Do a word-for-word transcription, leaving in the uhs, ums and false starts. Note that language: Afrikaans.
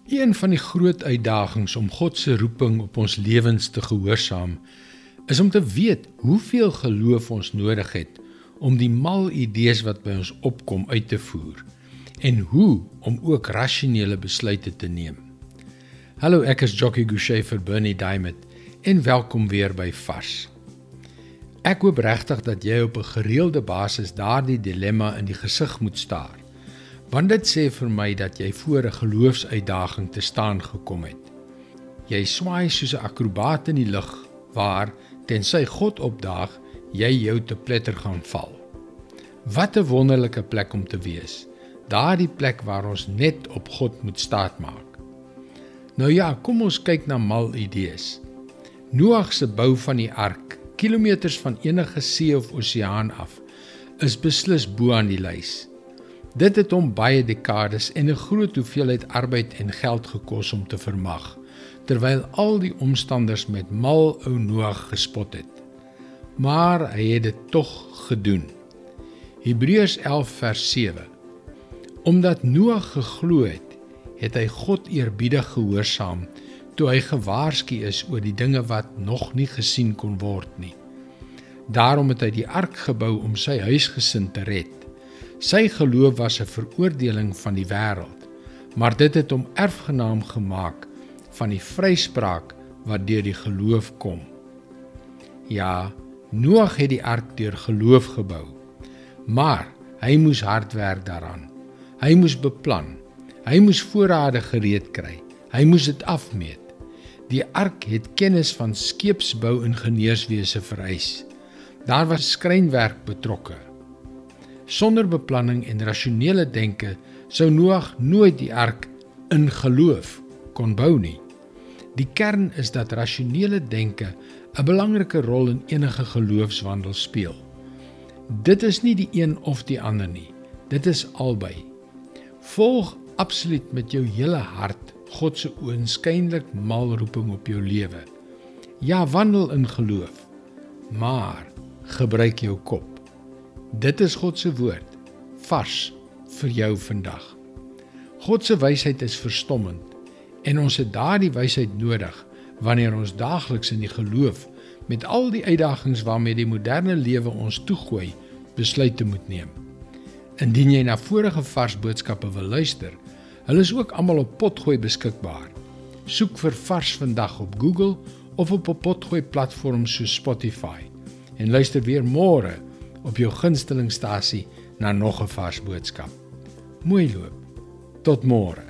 Een van die groot uitdagings om God se roeping op ons lewens te gehoorsaam, is om te weet hoeveel geloof ons nodig het om die mal idees wat by ons opkom uit te voer, en hoe om ook rasionele besluite te neem. Hallo, ek is Jockey Gouchee vir Bernie Diamond en welkom weer by Vars. Ek hoop regtig dat jy op 'n gereelde basis daardie dilemma in die gesig moet staar, want dit sê vir my dat jy voor 'n geloofsuitdaging te staan gekom het. Jy swaai soos 'n akrobaat in die lug, waar, tensy God opdaag, jy jou te pletter gaan val. Wat 'n wonderlike plek om te wees, daardie plek waar ons net op God moet staatmaak. Nou ja, kom ons kyk na mal idees. Noag se bou van die ark, kilometers van enige see of oseaan af, is beslis bo aan die lys. Dit het hom baie dekades en 'n groot hoeveelheid arbeid en geld gekos om te vermag, terwyl al die omstanders met mal ou Noag gespot het. Maar hy het dit tog gedoen. Hebreërs elf vers sewe. Omdat Noag geglo het, het hy God eerbiedig gehoorsaam, toe hy gewaarsku is oor die dinge wat nog nie gesien kon word nie. Daarom het hy die ark gebou om sy huisgesin te red. Sy geloof was 'n veroordeling van die wêreld, maar dit het hom erfgenaam gemaak van die vryspraak wat deur die geloof kom. Ja, Noag het die ark deur geloof gebou, maar hy moes hard werk daaraan. Hy moes beplan, hy moes voorrade gereed kry, hy moes dit afmeet. Die ark het kennis van skeepsbou ingenieurswese vereis. Daar was skrynwerk betrokke. Sonder beplanning en rasionele denke sou Noag nooit die ark in geloof kon bou nie. Die kern is dat rasionele denke 'n belangrike rol in enige geloofswandel speel. Dit is nie die een of die ander nie, dit is albei. Volg absoluut met jou hele hart God se oënskynlik mal roeping op jou lewe. Ja, wandel in geloof, maar gebruik jou kop. Dit is God se woord, vars vir jou vandag. God se wysheid is verstommend, en ons het daardie wysheid nodig wanneer ons daagliks in die geloof met al die uitdagings waarmee die moderne lewe ons toegooi, besluite moet neem. Indien jy na vorige vars boodskappe wil luister, hulle is ook almal op Potgooi beskikbaar. Soek vir Vars vandag op Google of op 'n Potgooi platform soos Spotify en luister weer môre op jou gunstelingstasie na nog 'n vars boodskap. Mooi loop. Tot môre.